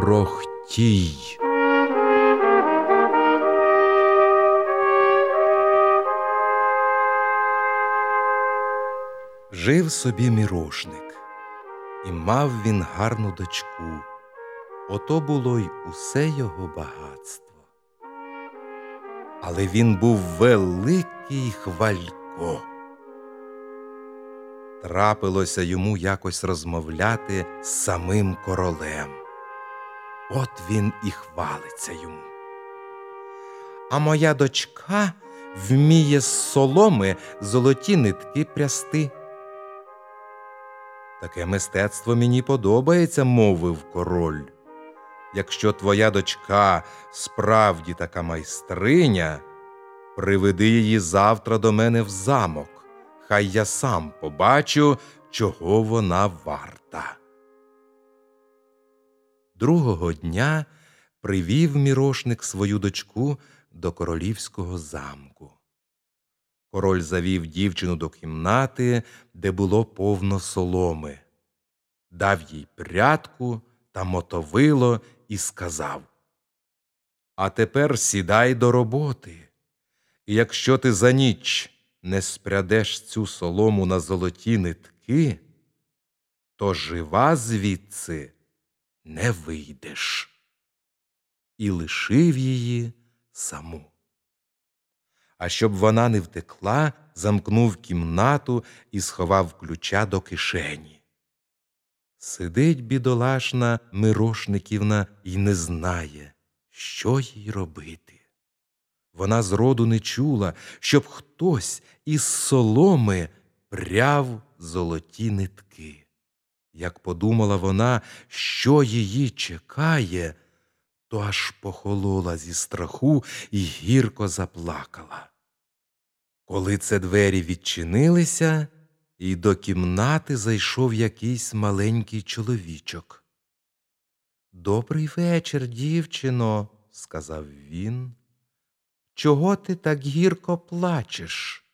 торохтій. Жив собі мірошник, і мав він гарну дочку. Ото було й усе його багатство. Але він був великий хвалько. Трапилося йому якось розмовляти з самим королем. От він і хвалиться йому. А моя дочка вміє з соломи золоті нитки прясти. Таке мистецтво мені подобається, мовив король. Якщо твоя дочка справді така майстриня, приведи її завтра до мене в замок. Хай я сам побачу, чого вона варта. Другого дня привів мірошник свою дочку до королівського замку. Король завів дівчину до кімнати, де було повно соломи. Дав їй прядку та мотовило і сказав: «А тепер сідай до роботи, і якщо ти за ніч не спрядеш цю солому на золоті нитки, то жива звідси не вийдеш». І лишив її саму. А щоб вона не втекла, замкнув кімнату і сховав ключа до кишені. Сидить бідолашна Мирошниківна і не знає, що їй робити. Вона зроду не чула, щоб хтось із соломи пряв золоті нитки. Як подумала вона, що її чекає, то аж похолола зі страху і гірко заплакала. Коли це двері відчинилися, і до кімнати зайшов якийсь маленький чоловічок. «Добрий вечір, дівчино», – сказав він. «Чого ти так гірко плачеш?»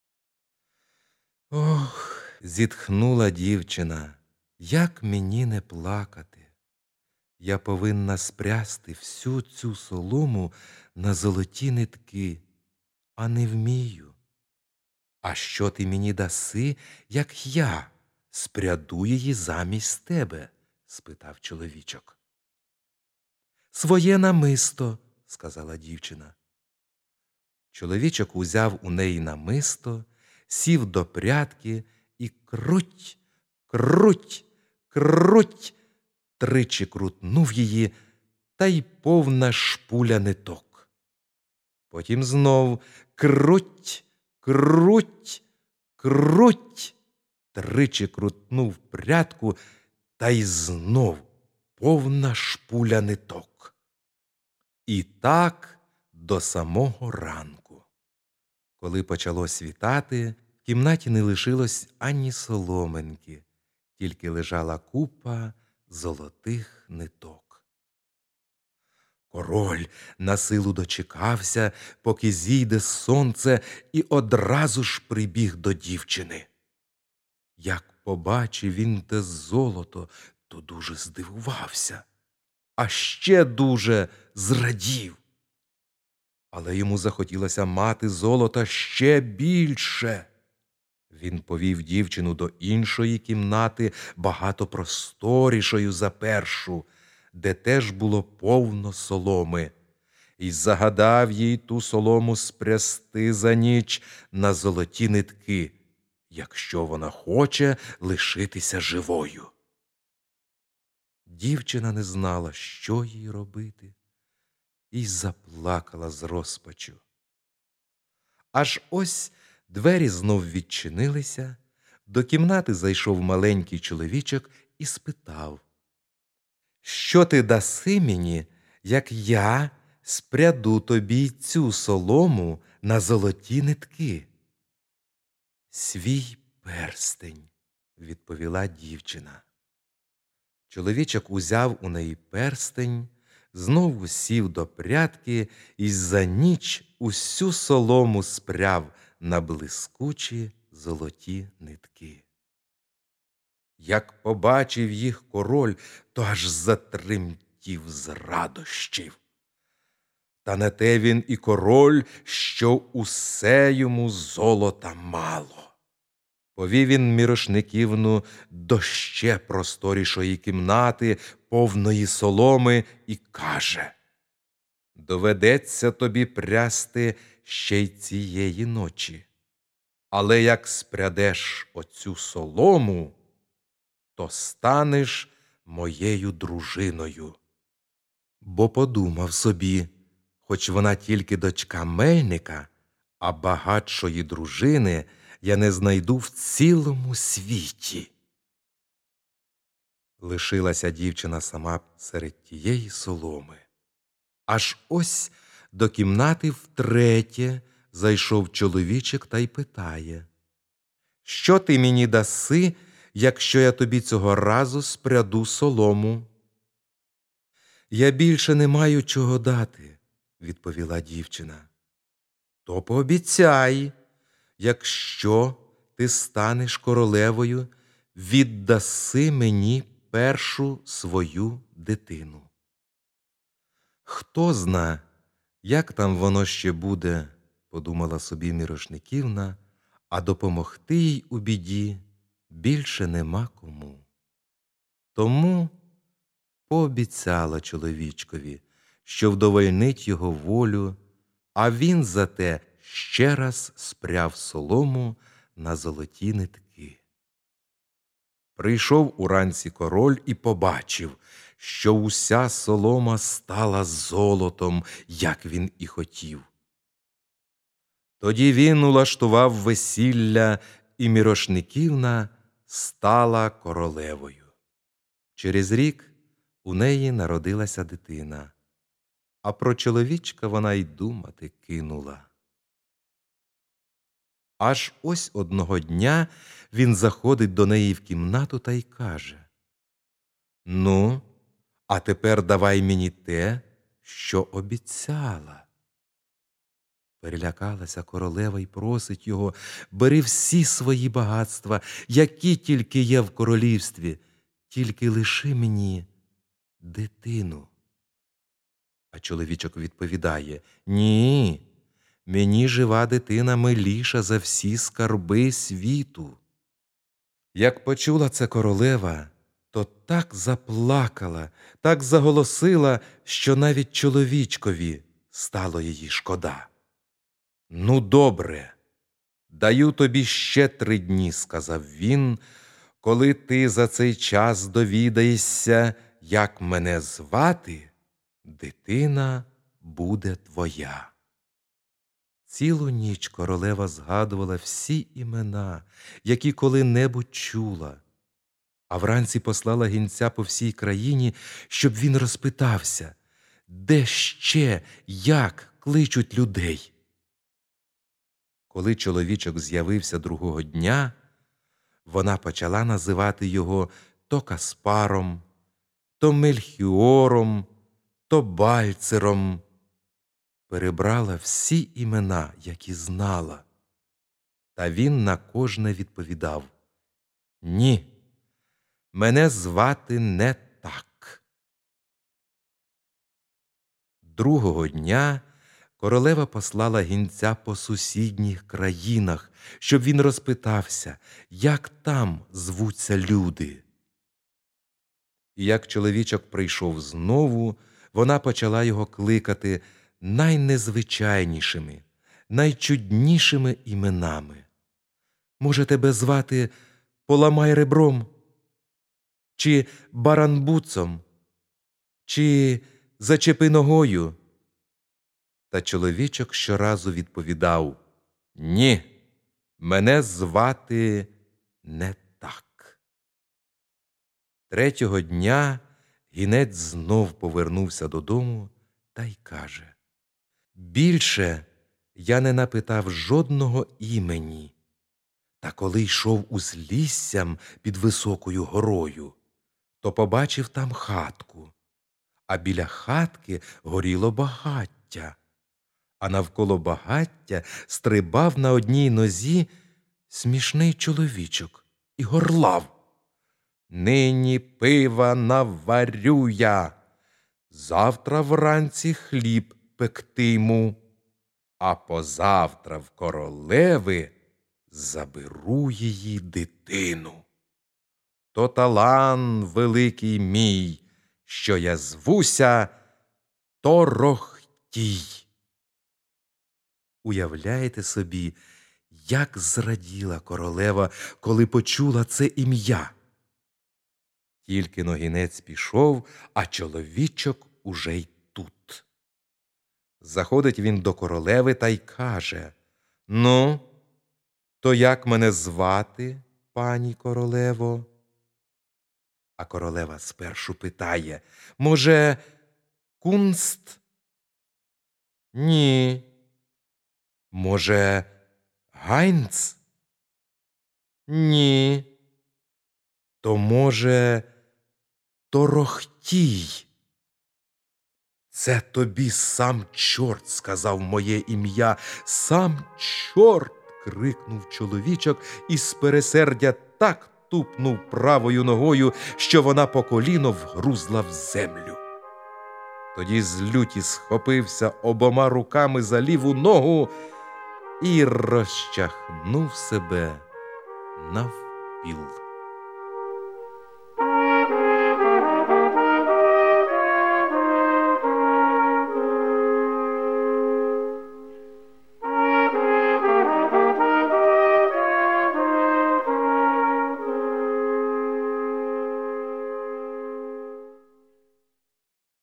«Ох», – зітхнула дівчина, – «як мені не плакати? Я повинна спрясти всю цю солому на золоті нитки, а не вмію». «А що ти мені даси, як я спряду її замість тебе?» – спитав чоловічок. «Своє намисто», – сказала дівчина. Чоловічок узяв у неї намисто, сів до прядки і круть, круть, круть, тричі крутнув її, та й повна шпуля ниток. Потім знов круть, круть, круть, тричі крутнув прядку, та й знов повна шпуля ниток. І так до самого ранку. Коли почало світати, в кімнаті не лишилось ані соломинки, тільки лежала купа золотих ниток. Король насилу дочекався, поки зійде сонце, і одразу ж прибіг до дівчини. Як побачив він те золото, то дуже здивувався, а ще дуже зрадів. Але йому захотілося мати золота ще більше. Він повів дівчину до іншої кімнати, багато просторішою за першу, де теж було повно соломи, і загадав їй ту солому спрясти за ніч на золоті нитки, якщо вона хоче лишитися живою. Дівчина не знала, що їй робити, і заплакала з розпачу. Аж ось двері знов відчинилися, до кімнати зайшов маленький чоловічок і спитав: «Що ти даси мені, як я спряду тобі цю солому на золоті нитки?» «Свій перстень», – відповіла дівчина. Чоловічок узяв у неї перстень, знову сів до прядки і за ніч усю солому спряв на блискучі золоті нитки. Як побачив їх король, то аж затремтів тремтів з радощів. Та не те він і король, що усе йому золота мало. Повів він Мірошниківну до ще просторішої кімнати, повної соломи, і каже: «Доведеться тобі прясти ще й цієї ночі. Але як спрядеш оцю солому, то станеш моєю дружиною». Бо подумав собі, хоч вона тільки дочка мельника, а багатшої дружини я не знайду в цілому світі. Лишилася дівчина сама серед тієї соломи. Аж ось до кімнати втретє зайшов чоловічок та й питає: «Що ти мені даси, якщо я тобі цього разу спряду солому?» «Я більше не маю чого дати», – відповіла дівчина. «То пообіцяй, якщо ти станеш королевою, віддаси мені першу свою дитину». «Хто зна, як там воно ще буде», – подумала собі Мірошниківна, а допомогти їй у біді більше нема кому. Тому пообіцяла чоловічкові, що вдовольнить його волю, а він за те ще раз спряв солому на золоті нитки. Прийшов уранці король і побачив, що уся солома стала золотом, як він і хотів. Тоді він улаштував весілля, і Мірошниківна стала королевою. Через рік у неї народилася дитина, а про чоловічка вона й думати кинула. Аж ось одного дня він заходить до неї в кімнату та й каже: «Ну, а тепер давай мені те, що обіцяла». Перелякалася королева й просить його: «Бери всі свої багатства, які тільки є в королівстві, тільки лиши мені дитину». А чоловічок відповідає: «Ні, мені жива дитина миліша за всі скарби світу». Як почула це королева, то так заплакала, так заголосила, що навіть чоловічкові стало її шкода. «Ну, добре, даю тобі ще 3 дні», – сказав він, «коли ти за цей час довідаєшся, як мене звати, дитина буде твоя». Цілу ніч королева згадувала всі імена, які коли-небудь чула, а вранці послала гінця по всій країні, щоб він розпитався, де ще, як кличуть людей. Коли чоловічок з'явився другого дня, вона почала називати його то Каспаром, то Мельхіором, то Бальцером. Перебрала всі імена, які знала. Та він на кожне відповідав: «Ні, мене звати не так». Другого дня королева послала гінця по сусідніх країнах, щоб він розпитався, як там звуться люди. І як чоловічок прийшов знову, вона почала його кликати найнезвичайнішими, найчуднішими іменами. «Може, тебе звати Поламай ребром? Чи Баранбуцом? Чи Зачепи ногою?» Та чоловічок щоразу відповідав: «Ні, мене звати не так». Третього дня гінець знов повернувся додому та й каже: «Більше я не напитав жодного імені. Та коли йшов узліссям під високою горою, то побачив там хатку, а біля хатки горіло багаття, а навколо багаття стрибав на одній нозі смішний чоловічок і горлав: «Нині пива наварю я, завтра вранці хліб пектиму, а позавтра в королеви заберу її дитину. То талан великий мій, що я звуся Торохтій. Уявляєте собі, як зраділа королева, коли почула це ім'я. Тільки Ногінець пішов, а чоловічок уже й тут. Заходить він до королеви та й каже: «Ну, то як мене звати, пані королево?» А королева спершу питає: «Може, Кунст?» «Ні». «Може, Гайнц?» «Ні». «То, може, Торохтій?» «Це тобі сам чорт сказав моє ім'я, сам чорт!» – крикнув чоловічок і з пересердя так тупнув правою ногою, що вона по коліно вгрузла в землю. Тоді з люті схопився обома руками за ліву ногу і розчахнув себе навпіл.